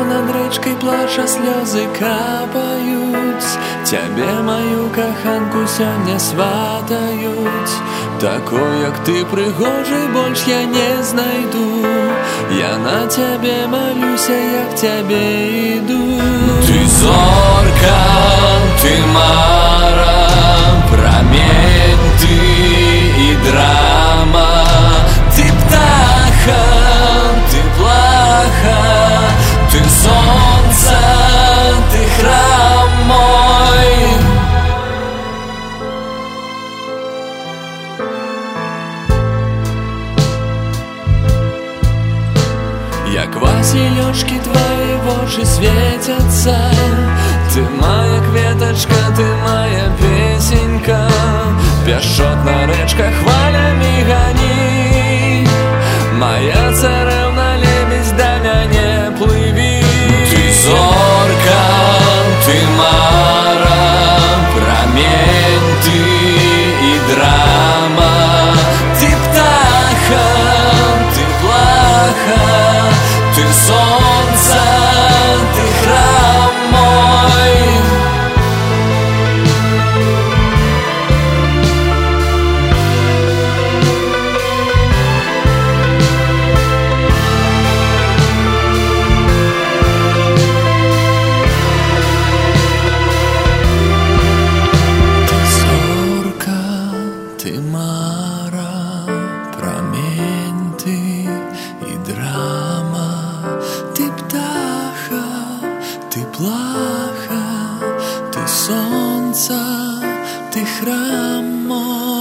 над речкой плача слезы капают. Тебе мою коханку сёння сватают. Такой, як ты, прыгожий, больш я не знайду. Я на тебе молюся, я к тебе иду. Ты зорка, ты мара, промень ты и драма. Ты птаха, ты плаха, ты солнце, ты храм мой. Як василёшки твои воши светятся. Ты моя кветочка, ты моя песенька. Пяшотна речка хвалями гони. Моя царевна лебедь, до мяне плыви. Ты зорка, ты мара, промень ты и драма. Ты птаха, ты плаха, ты солнце, ты храм мой. Ты мара, промень ты и драма. Ты птаха, ты плаха, ты солнце, ты храм мой.